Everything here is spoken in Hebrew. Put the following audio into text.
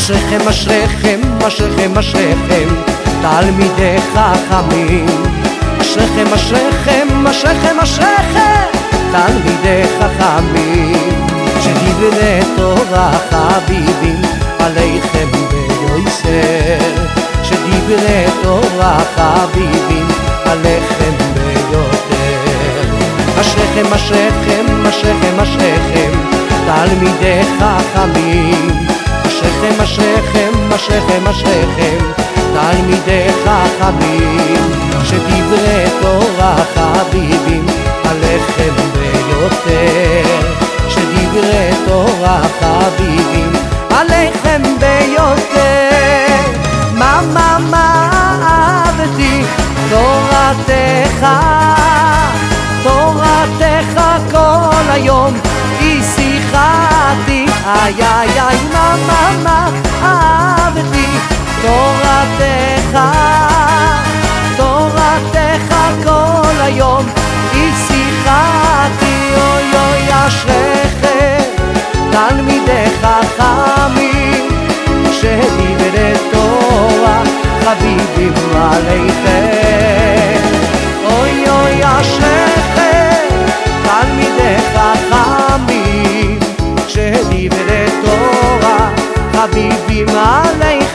אשריכם, אשריכם, אשריכם, אשריכם, תלמידי חכמים. אשריכם, אשריכם, אשריכם, אשריכם, תלמידי חכמים. שדברי תורה חביבים עליכם ביותר, שדברי תורה חביבים עליכם ביותר. אשריכם, אשריכם, אשריכם, אשריכם, תלמידי חכמים. אשריכם, אשריכם, אשריכם, אשריכם, תלמידי חכמים. שדברי תורה חביבים עליכם ביותר, שדברי תורה חביבים עליכם ביותר. מה אהבתי תורתך, תורתך כל היום היא שיחתי. איי איי איי, מה אהבתי תורתך, תורתך כל היום היא שיחתי. אוי אוי אשריכם תלמידי חכמים, שדברי תורה חביבים עליכם. אוי אוי אשריכם תלמידי חכמים, שדברי תורה חביבים עליכם.